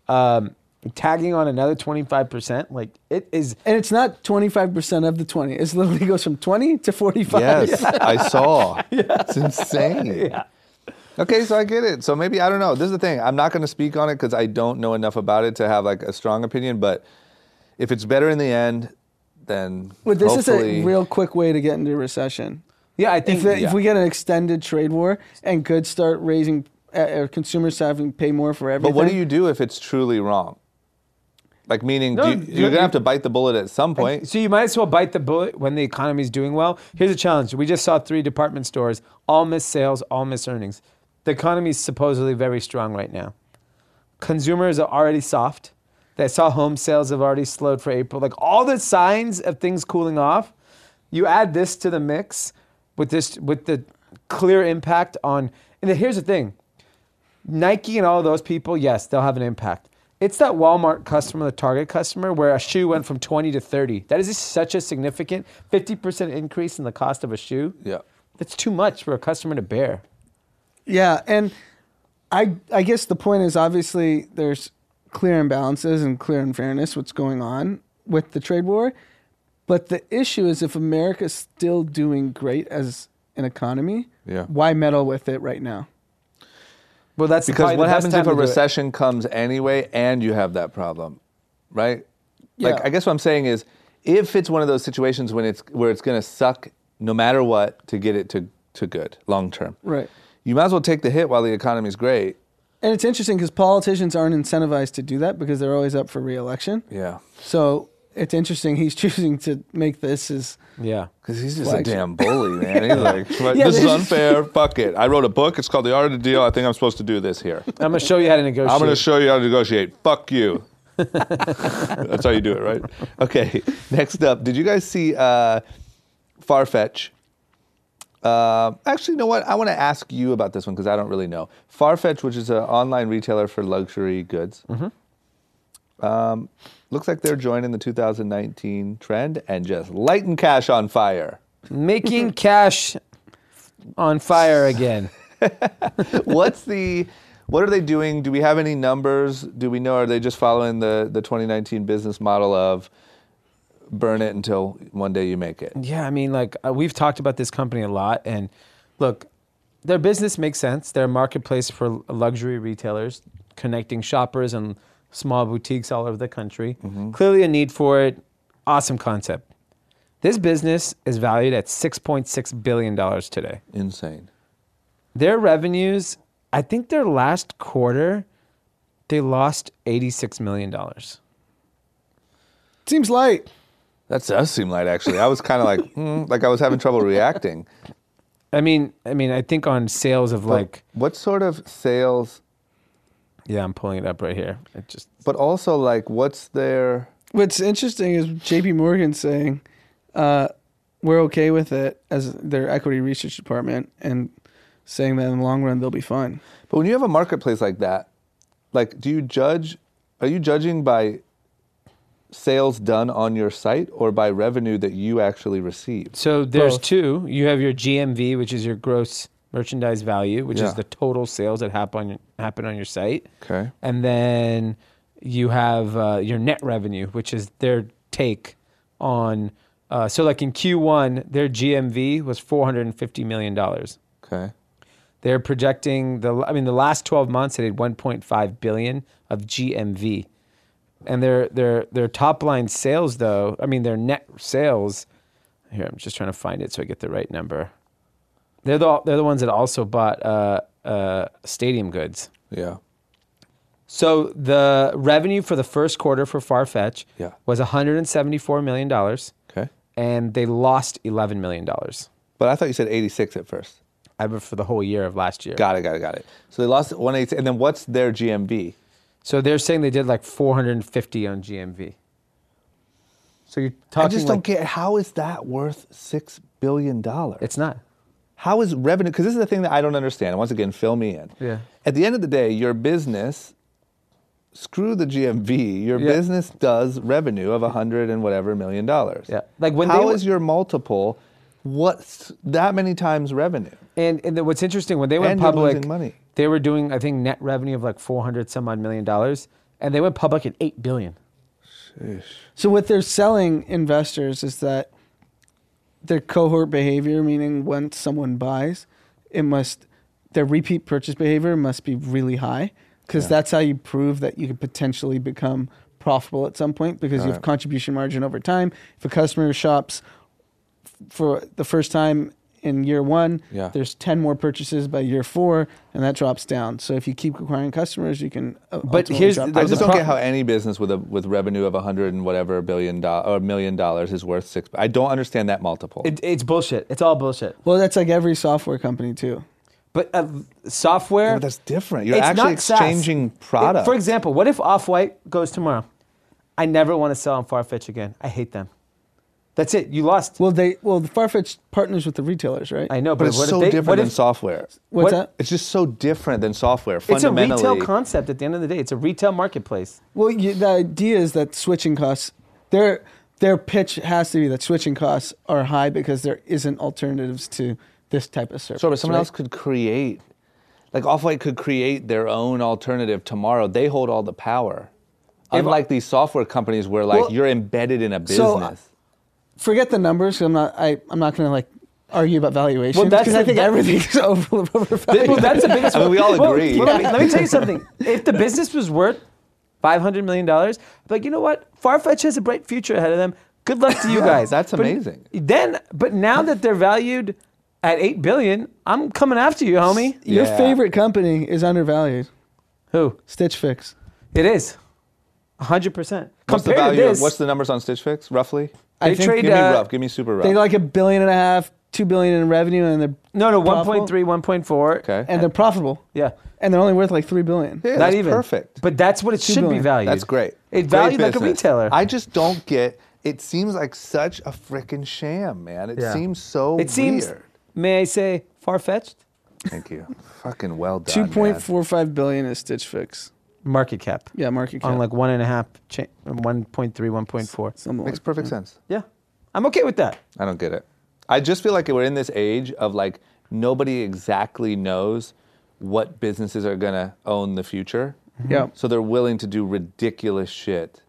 C: Tagging on another 25%, like it is.
B: And it's not 25% of the 20. It literally goes from 20 to 45.
A: Yes, I saw. It's insane.
C: Yeah.
A: Okay, so I get it. So maybe, I don't know. This is the thing. I'm not going to speak on it because I don't know enough about it to have like a strong opinion. But if it's better in the end, then
B: But this
A: hopefully...
B: is a real quick way to get into recession.
C: Yeah, I think
B: If we get an extended trade war and goods start raising, or consumers having to pay more for everything.
A: But what do you do if it's truly wrong? Like, meaning, you're going to have to bite the bullet at some point.
C: So you might as well bite the bullet when the economy's doing well. Here's a challenge. We just saw 3 department stores, all miss sales, all miss earnings. The economy's supposedly very strong right now. Consumers are already soft. They saw home sales have already slowed for April. Like all the signs of things cooling off. You add this to the mix with the clear impact on, and then here's the thing. Nike and all of those people, yes, they'll have an impact. It's that Walmart customer, the Target customer, where a shoe went from 20 to 30. That is just such a significant 50% increase in the cost of a shoe.
A: Yeah.
C: That's too much for a customer to bear.
B: Yeah, and I guess the point is obviously there's clear imbalances and clear unfairness what's going on with the trade war. But the issue is if America's still doing great as an economy, why meddle with it right now?
C: Well, that's
A: because what happens if a recession comes anyway and you have that problem, right?
B: Yeah.
A: Like, I guess what I'm saying is, if it's one of those situations where it's going to suck no matter what to get it to good long term,
B: right?
A: You might as well take the hit while the economy's great.
B: And it's interesting because politicians aren't incentivized to do that because they're always up for re-election.
A: Yeah.
B: So it's interesting he's choosing to make this his...
C: Yeah.
A: Because he's just a damn bully, man. He's like, this is unfair, fuck it. I wrote a book, it's called The Art of the Deal. I think I'm supposed to do this here.
C: I'm going to show you how to negotiate.
A: I'm going to show you how to negotiate. Fuck you. That's how you do it, right? Okay, next up. Did you guys see Farfetch? Actually, you know what? I want to ask you about this one because I don't really know. Farfetch, which is an online retailer for luxury goods, looks like they're joining the 2019 trend and just lighting cash on fire.
C: Making cash on fire again.
A: What are they doing? Do we have any numbers? Do we know? Are they just following the 2019 business model of burn it until one day you make it?
C: Yeah, I mean, like we've talked about this company a lot, and look, their business makes sense. They're a marketplace for luxury retailers, connecting shoppers and small boutiques all over the country. Clearly a need for it. Awesome concept. This business is valued at $6.6 billion today.
A: Insane.
C: Their revenues, I think their last quarter, they lost $86 million.
B: Seems light.
A: That does seem light, actually. I was kind of like I was having trouble reacting.
C: I mean, I think on sales of like,
A: What sort of sales,
C: yeah, I'm pulling it up right here. It just,
A: but also like what's their...
B: What's interesting is JP Morgan saying we're okay with it as their equity research department and saying that in the long run they'll be fine.
A: But when you have a marketplace like that, like are you judging by sales done on your site or by revenue that you actually receive?
C: so there's
B: Both.
C: two. You have your GMV, which is your gross merchandise value, which
A: Yeah.
C: is the total sales that happen on your site.
A: Okay.
C: And then you have your net revenue, which is their take on. So, like in Q1, their GMV was $450 million.
A: Okay.
C: They're projecting the last 12 months they did 1.5 billion of GMV, and their top line sales though, their net sales. Here, I'm just trying to find it so I get the right number. They're the ones that also bought Stadium Goods.
A: Yeah.
C: So the revenue for the first quarter for Farfetch
A: Yeah.
C: was $174 million,
A: Okay.
C: and they lost $11 million
A: But I thought you said 86 at first.
C: for the whole year of last year.
A: Got it. So they lost 186, and then what's their GMV?
C: So they're saying they did like 450 on GMV. So you're talking
A: I just don't
C: like,
A: get, how is that worth $6 billion?
C: it's not.
A: How is revenue, because this is the thing that I don't understand. And once again, fill me in.
C: Yeah.
A: At the end of the day, your business, screw the GMV, your
C: Yeah.
A: business does revenue of $100 and whatever million.
C: Yeah. Like when
A: How
C: they
A: is your multiple, what's that many times revenue?
C: and what's interesting, when they went
A: And you're
C: public,
A: losing money.
C: they were doing, I think, net revenue of like 400 some odd million dollars, and they went public at $8 billion.
B: So what they're selling investors is that their cohort behavior, meaning when someone buys, their repeat purchase behavior must be really high because that's how you prove that you could potentially become profitable at some point because you have contribution margin over time. If a customer shops for the first time in year one,
A: Yeah.
B: there's 10 more purchases by year 4, and that drops down. So if you keep acquiring customers, you can. ultimately
C: here's
B: drop
C: the-
B: down.
A: I just
C: the
A: don't
C: pro-
A: get how any business with revenue of $100 and whatever billion or $1 million is worth $6. I don't understand that multiple.
C: It's bullshit. It's all bullshit.
B: Well, that's like every software company too.
C: But software,
A: Yeah, but that's different. You're
C: it's
A: actually
C: not SaaS.
A: exchanging products.
C: For example, what if Off-White goes tomorrow? I never want to sell on Farfetch again. I hate them. That's it. You lost.
B: Well, the Farfetch partners with the retailers, right?
C: I know,
A: but
C: but
A: it's
C: what
A: so
C: if they,
A: different
C: what
A: than
C: if,
A: software.
B: What's
C: what-
B: that?
A: It's just so different than software.
C: It's a
A: Fundamentally,
C: retail concept at the end of the day. It's a retail marketplace.
B: Well, the idea is that switching costs, their pitch has to be that switching costs are high because there isn't alternatives to this type of service.
A: Sure, but someone
B: right?
A: else could create, like Off-White could create their own alternative tomorrow. They hold all the power. Unlike these software companies where like
B: Well,
A: you're embedded in a
B: so,
A: business.
B: Forget the numbers. 'Cause I'm not going to like argue about valuation
C: Well, that's
B: because I
C: the-
B: think everything's overvalued.
C: Well, that's the biggest
A: I mean, we all agree.
C: Well, let me tell you something. If the business was worth $500 million, I'd be like, you know what? Farfetch has a bright future ahead of them. Good luck to you guys.
A: that's
C: But
A: amazing.
C: But now that they're valued at $8 billion, I'm coming after you, homie.
B: Your
A: Yeah.
B: favorite company is undervalued.
C: Who?
B: Stitch Fix.
C: It is. 100%.
A: What's the
C: Compared
A: value?
C: to this,
A: What's the numbers on Stitch Fix roughly?
C: they
B: think-
C: trade.
A: Give me rough. Give me super rough.
B: They like $1.5 billion, $2 billion in revenue, and they're
C: no,
B: profitable.
C: 1.3, 1.4.
A: Okay.
B: and they're profitable.
C: Yeah.
B: And they're only worth like $3 billion.
A: Yeah,
C: Not
A: that's
C: even.
A: perfect.
C: But that's what it should be
B: billion.
C: valued.
A: That's great.
C: It's
A: Great
C: valued like a
A: business.
C: retailer.
A: I just don't get. It seems like such a freaking sham, man. It
C: Yeah.
A: seems so
C: It seems,
A: weird.
C: may I say, far-fetched?
A: Thank you. Fucking well done. man.
B: $2.45 billion is Stitch Fix.
C: Market cap.
B: Yeah, market cap.
C: On like 1.5, 1.3, 1.4.
B: Something
A: Makes
B: like
A: perfect sense.
C: Yeah. I'm okay with that.
A: I don't get it. I just feel like we're in this age of like nobody exactly knows what businesses are gonna own the future.
B: Yeah.
A: So they're willing to do ridiculous shit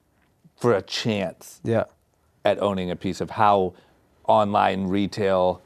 A: for a chance
C: Yeah.
A: at owning a piece of how online retail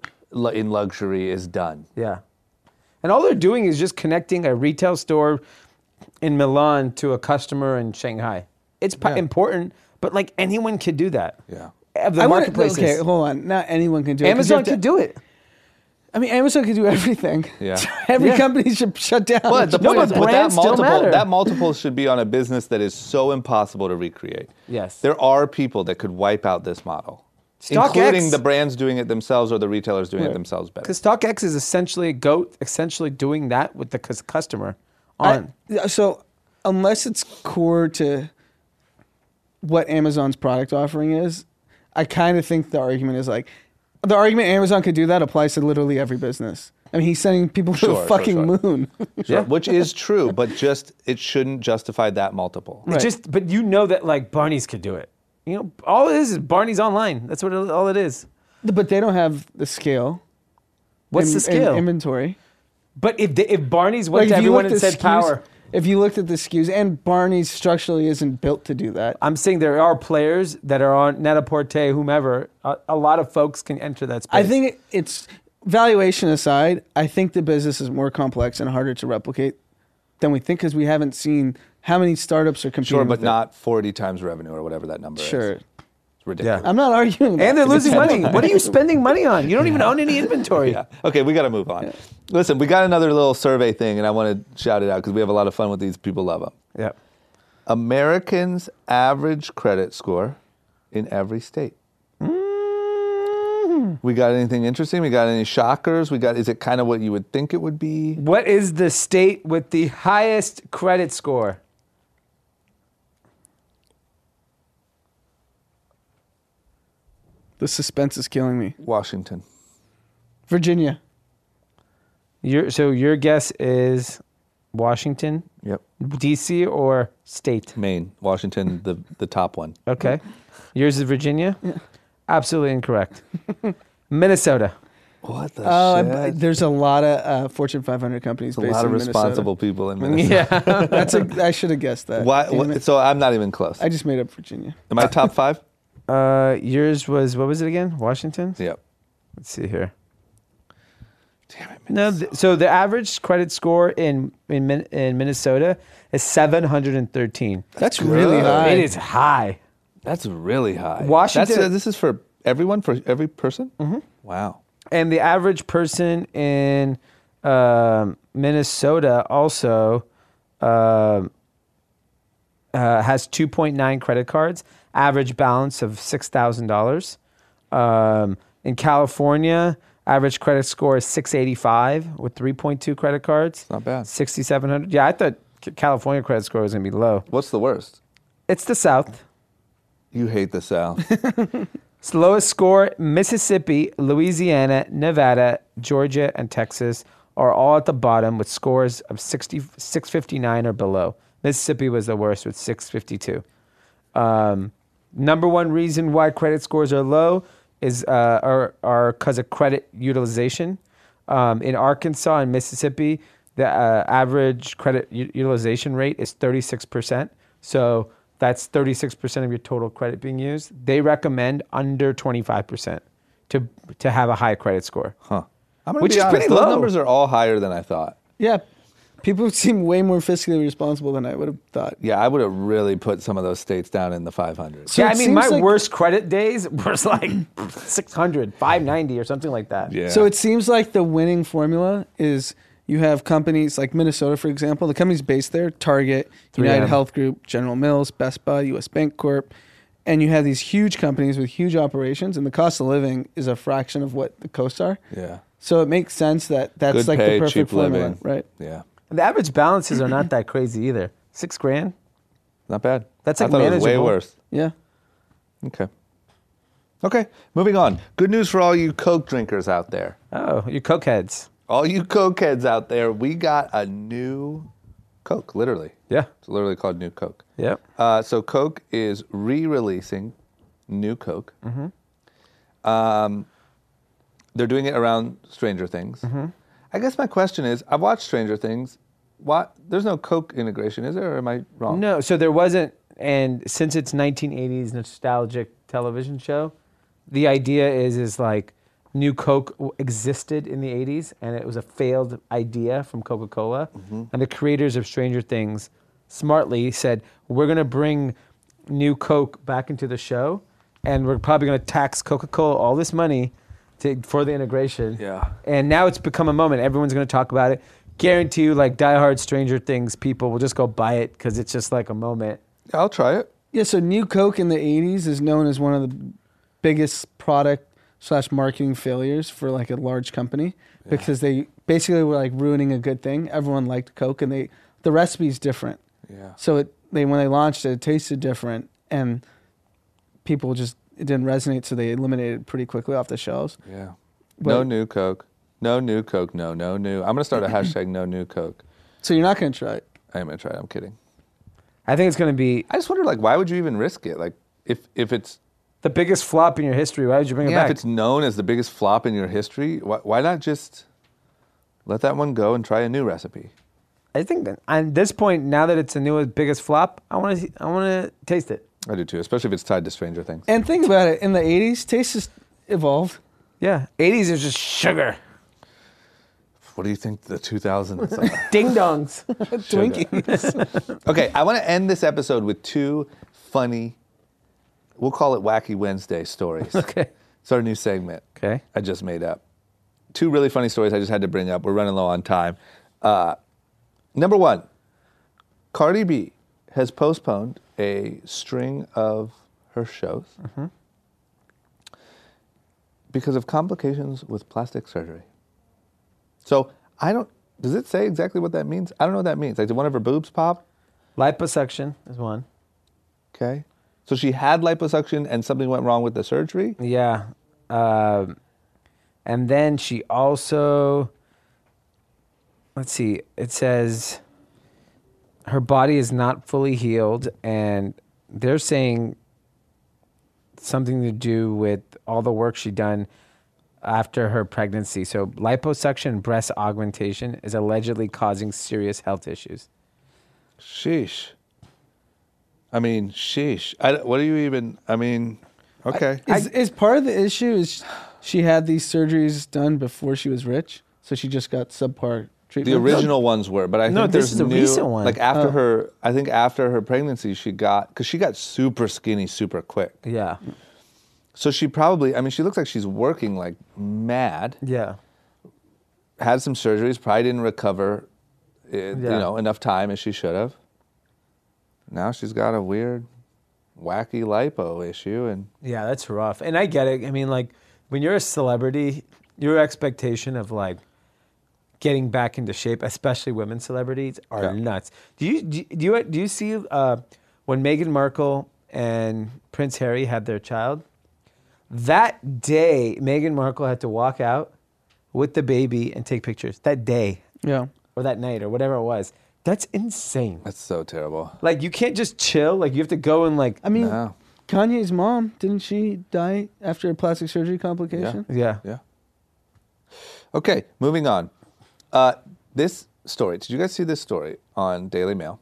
A: in luxury is done.
C: Yeah. And all they're doing is just connecting a retail store in Milan to a customer in Shanghai. It's important, but like anyone could do that.
A: Yeah.
C: of the marketplaces.
B: Okay, hold on. Not anyone can do it. 'cause you
C: Amazon
B: have to-
C: could do it.
B: I mean, Amazon can do everything.
A: Yeah.
B: Every
C: Yeah.
B: company should shut down.
A: But the
C: No,
A: point
C: but
A: is, with that
C: brands still matter.
A: multiple should be on a business that is so impossible to recreate.
C: Yes.
A: There are people that could wipe out this model,
C: StockX.
A: including the brands doing it themselves or the retailers doing it themselves better.
C: Because StockX is essentially essentially doing that with the customer on.
B: So unless it's core to what Amazon's product offering is, I kind of think the argument is like, the argument Amazon could do that applies to literally every business. I mean, he's sending people to
A: Sure,
B: the
A: sure,
B: fucking
A: sure.
B: moon.
A: Sure, which is true, but just it shouldn't justify that multiple.
C: It just, but you know that like Barney's could do it. You know, all it is Barney's online. That's what all it is.
B: But they don't have the scale.
C: What's the scale?
B: Inventory.
C: But if Barney's went
B: Like,
C: to
B: if you
C: everyone
B: looked
C: and
B: at
C: said
B: SKUs
C: power,
B: If you looked at the SKUs, and Barney's structurally isn't built to do that.
C: I'm saying there are players that are on Net-a-Porter, whomever. A lot of folks can enter that space.
B: I think it's valuation aside. I think the business is more complex and harder to replicate than we think because we haven't seen how many startups are competing.
A: Sure, but
B: with
A: not 40 times revenue or whatever that number
B: it.
A: is.
B: Sure.
A: It's ridiculous.
B: I'm not arguing. That.
C: and they're losing
A: It's
C: money. What are you spending money on? You don't even own any inventory.
A: Yeah. Okay, we got to move on. Listen, we got another little survey thing, and I want to shout it out because we have a lot of fun with these. People love them.
C: Yeah.
A: Americans' average credit score in every state. We got anything interesting? We got any shockers? Is it kind of what you would think it would be?
C: What is the state with the highest credit score?
B: The suspense is killing me.
A: Washington.
B: Virginia.
C: So your guess is Washington,
A: Yep.
C: D.C. or state?
A: Maine. Washington, the top one.
C: Okay. Yours is Virginia? Absolutely incorrect. Minnesota.
A: What the shit?
B: There's a lot of Fortune 500 companies
A: There's a
B: based
A: lot of
B: in
A: responsible people in Minnesota.
C: Yeah.
B: I should have guessed that.
A: Why,
B: Damn it.
A: so I'm not even close.
B: I just made up Virginia.
A: Am I top 5?
C: Yours was, what was it again? Washington?
A: Yep.
C: Let's see here.
A: Damn it.
C: No, so the average credit score in Minnesota is 713.
B: That's really
A: good.
B: high.
C: It is high.
A: That's really high.
C: Washington-
A: This is for everyone, for every person? Mm-hmm. Wow.
C: And the average person in Minnesota also has 2.9 credit cards, average balance of $6,000. In California, average credit score is 685 with 3.2 credit cards.
A: Not bad.
C: 6,700. Yeah, I thought California credit score was going to be low.
A: What's the worst?
C: It's the South.
A: You hate the South.
C: It's the lowest score, Mississippi, Louisiana, Nevada, Georgia, and Texas are all at the bottom with scores of 659 or below. Mississippi was the worst with 652. Number one reason why credit scores are low is are because of credit utilization. In Arkansas and Mississippi, the average credit utilization rate is 36%. So that's 36% of your total credit being used. They recommend under 25% to have a high credit score.
A: Huh. I'm gonna
C: Which
A: be
C: is
A: honest,
C: pretty
A: those
C: low.
A: numbers are all higher than I thought.
B: Yeah. People seem way more fiscally responsible than I would have thought.
A: Yeah, I would have really put some of those states down in the 500s.
B: So
C: yeah,
B: it
C: I mean, my
B: seems like-
C: worst credit days was like 600, 590 or something like that.
A: Yeah.
B: So it seems like the winning formula is you have companies like Minnesota, for example. The companies based there, Target,
C: 3M.
B: United Health Group, General Mills, Best Buy, U.S. Bank Corp. And you have these huge companies with huge operations, and the cost of living is a fraction of what the coasts are.
A: Yeah.
B: So it makes sense that that's
A: Good
B: like
A: pay,
B: the perfect
A: cheap
B: formula,
A: living.
B: right?
A: Yeah.
C: And the average balances are not that crazy either. $6,000.
A: Not bad.
C: That's
A: I
C: like
A: thought it was way
C: manageable.
A: worse.
B: Yeah.
A: Okay. Okay, moving on. Good news for all you Coke drinkers out there.
C: Oh, you Coke heads.
A: All you Coke heads out there, we got a new Coke, literally.
C: Yeah.
A: It's literally called New Coke.
C: Yep.
A: So Coke is re-releasing New Coke. They're doing it around Stranger Things. I guess my question is, I've watched Stranger Things. What? There's no Coke integration, is there? Or am I wrong?
C: No, so there wasn't, and since it's 1980s nostalgic television show, the idea is like New Coke existed in the 80s, and it was a failed idea from Coca-Cola. And the creators of Stranger Things smartly said, we're going to bring New Coke back into the show and we're probably going to tax Coca-Cola all this money for the integration.
A: Yeah.
C: And now it's become a moment. Everyone's going to talk about it. Guarantee you, like diehard Stranger Things people will just go buy it because it's just like a moment.
A: I'll try it.
B: Yeah, so New Coke in the 80s is known as one of the biggest product/marketing failures for like a large company because they basically were like ruining a good thing. Everyone liked Coke and the recipe's different.
A: Yeah.
B: So when they launched it, it tasted different and people it didn't resonate, so they eliminated it pretty quickly off the shelves.
A: Yeah.
B: But-
A: No new Coke. No new Coke. No new. I'm going to start a hashtag no new Coke.
B: So you're not going to try it.
A: I am going to try it. I'm kidding.
C: I think it's going to be
A: I just wonder, like, why would you even risk it? Like, if it's
C: the biggest flop in your history. Why would you bring it
A: if
C: back?
A: it's known as the biggest flop in your history, why not just let that one go and try a new recipe?
C: I think that at this point, now that it's the newest biggest flop, I want to taste it.
A: I do too, especially if it's tied to Stranger Things.
B: And think about it, in the 80s, taste has evolved.
C: Yeah, 80s is just sugar.
A: What do you think the 2000s are?
C: Ding dongs.
B: Twinkies.
A: Okay, I want to end this episode with two funny, we'll call it Wacky Wednesday stories.
C: Okay.
A: It's our new segment.
C: Okay.
A: I just made up. Two really funny stories I just had to bring up. We're running low on time. Number one, Cardi B has postponed a string of her shows because of complications with plastic surgery. So does it say exactly what that means? I don't know what that means. Like, did one of her boobs pop?
C: Liposuction is one.
A: Okay. So she had liposuction and something went wrong with the surgery?
C: Yeah. And then she also, let's see, it says her body is not fully healed, and they're saying something to do with all the work she done after her pregnancy. So liposuction and breast augmentation is allegedly causing serious health issues.
A: Sheesh. I mean, sheesh. What do you even, okay.
B: Is part of the issue is she had these surgeries done before she was rich, so she just got subpar
A: The
B: treatment?
A: original ones were, but I
C: No,
A: think
C: this
A: there's
C: is a
A: new,
C: recent one.
A: like after her pregnancy, because she got super skinny super quick.
C: Yeah.
A: So she probably, she looks like she's working like mad.
C: Yeah.
A: Had some surgeries, probably didn't recover, enough time as she should have. Now she's got a weird, wacky lipo issue, and
C: Yeah, that's rough. And I get it. I mean, like, when you're a celebrity, your expectation of, like, getting back into shape, especially women celebrities, are nuts. Do you see when Meghan Markle and Prince Harry had their child? That day, Meghan Markle had to walk out with the baby and take pictures. That day.
B: Yeah.
C: Or that night, or whatever it was. That's insane.
A: that's so terrible.
C: Like, you can't just chill. Like, you have to go and, like...
B: I mean,
A: No.
B: Kanye's mom, didn't she die after a plastic surgery complication?
C: Yeah.
A: Yeah. Okay, moving on. This story, did you guys see this story on Daily Mail?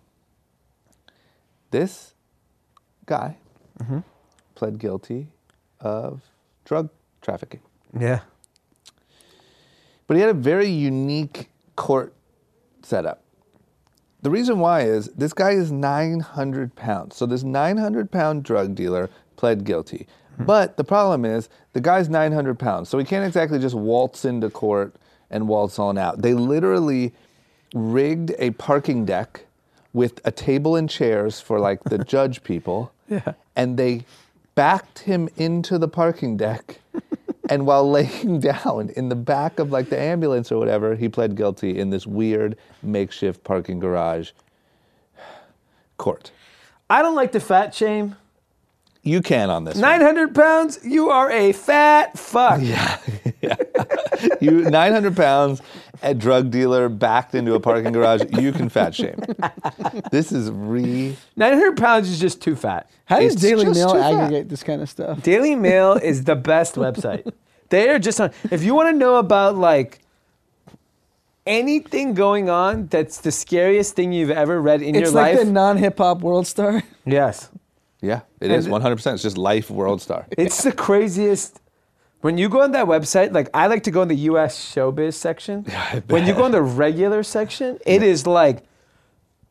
A: This guy pled guilty of drug trafficking.
C: Yeah.
A: But he had a very unique court setup. The reason why is this guy is 900 pounds. So this 900-pound drug dealer pled guilty. But the problem is the guy's 900 pounds. So he can't exactly just waltz into court and waltz on out. They literally rigged a parking deck with a table and chairs for like the judge people.
C: Yeah.
A: And they backed him into the parking deck. And while laying down in the back of like the ambulance or whatever, he pled guilty in this weird makeshift parking garage court.
C: I don't like the fat shame.
A: You can on this one.
C: 900 pounds, you are a fat fuck.
A: You 900 pounds, a drug dealer backed into a parking garage, you can fat shame. This is
C: 900 pounds is just too fat.
B: How does
A: It's
B: Daily
A: just
B: Mail
A: too fat.
B: aggregate this kind of stuff?
C: Daily Mail is the best website. They are just on. If you want to know about like anything going on that's the scariest thing you've ever read in
B: It's
C: your
B: like
C: life.
B: the non-hip hop world star.
C: Yes.
A: Yeah, it is 100%. It's just Life World Star.
C: It's the craziest. When you go on that website, like I like to go in the U.S. showbiz section. When you go in the regular section, it is like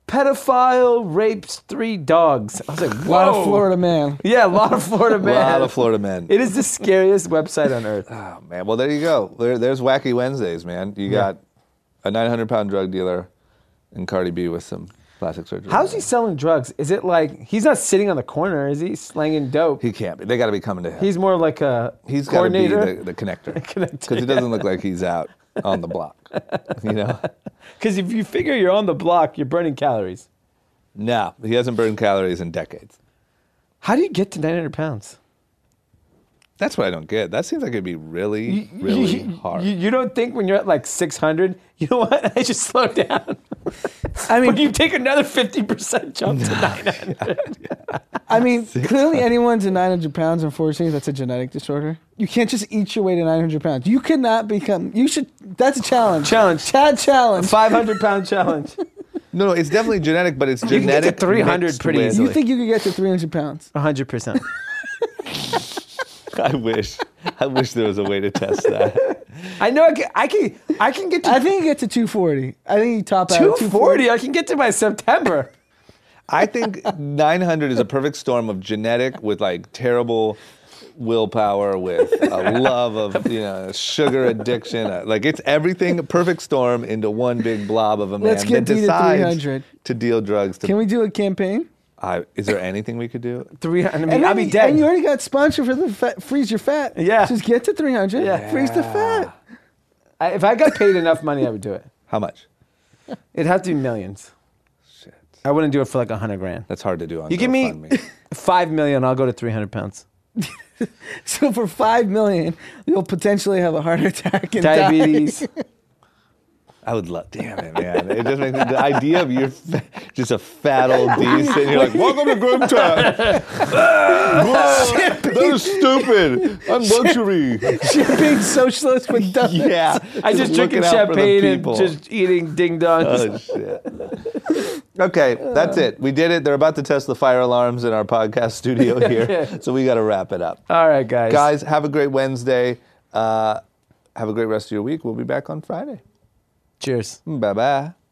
C: pedophile rapes 3 dogs. I was like,
B: A
C: whoa.
B: lot of Florida man.
C: Yeah, a lot of Florida
A: A
C: men.
A: lot of Florida men.
C: It is the scariest website on earth.
A: Oh, man. Well, there you go. There's Wacky Wednesdays, man. You got a 900-pound drug dealer and Cardi B with some plastic surgery.
C: How's he selling drugs? Is it like he's not sitting on the corner? Is he slanging dope?
A: He can't be. They got to be coming to him.
C: He's more like a
A: He's got to be
C: coordinator.
A: the connector.
C: Connector,
A: Because he doesn't look like he's out on the block. You know?
C: Because if you figure you're on the block, you're burning calories.
A: No, he hasn't burned calories in decades.
C: How do you get to 900 pounds?
A: That's what I don't get. That seems like it'd be really, really hard.
C: You don't think when you're at like 600, you know what? I just slow down.
B: I mean,
C: But you take another 50% jump to 900.
B: I mean, clearly anyone's at 900 pounds, unfortunately, that's a genetic disorder. You can't just eat your way to 900 pounds. You cannot become, you should, that's a challenge.
C: Challenge.
B: Chad challenge.
C: 500-pound challenge.
A: No, it's definitely genetic, but it's
C: can get to
A: genetic.
C: 300
A: mixed
C: pretty
A: with-
C: easily.
B: You think you could get to 300 pounds?
C: 100%.
A: I wish there was a way to test that.
C: I know I can get to
B: I think you get to 240. I think you top out at
C: 240. I can get to by September.
A: I think 900 is a perfect storm of genetic with like terrible willpower, with a love of sugar addiction. Like it's everything, a perfect storm into one big blob of a man
B: Let's get
A: that
B: Dee to
A: decides
B: 300.
A: to deal drugs.
B: Can we do a campaign?
A: Is there anything we could do?
C: 300. I mean,
B: And
C: I'll
B: then
C: be dead.
B: And you already got sponsored for the freeze your fat.
C: Yeah.
B: Just get to 300.
C: Yeah.
B: Freeze the fat.
C: If I got paid enough money, I would do it.
A: How much?
C: It'd have to be millions.
A: Shit.
C: I wouldn't do it for like 100 grand.
A: That's hard to do on
C: You give me
A: GoFundMe.
C: 5 million, I'll go to 300 pounds.
B: So for $5 million, you'll potentially have a heart attack and
C: Diabetes.
B: die.
A: I would love, damn it, man. It just makes the idea of you just a fat old beast and you're like, welcome to Group Chat. That is stupid. I'm luxury.
B: You're being socialist with donuts.
A: Yeah.
C: I just drinking
A: looking out for the
C: champagne and
A: people.
C: just eating ding dongs.
A: Oh, shit. Okay, that's it. We did it. They're about to test the fire alarms in our podcast studio here. So we got to wrap it up.
C: All right, guys.
A: Guys, have a great Wednesday. Have a great rest of your week. We'll be back on Friday.
C: Cheers.
A: Bye-bye.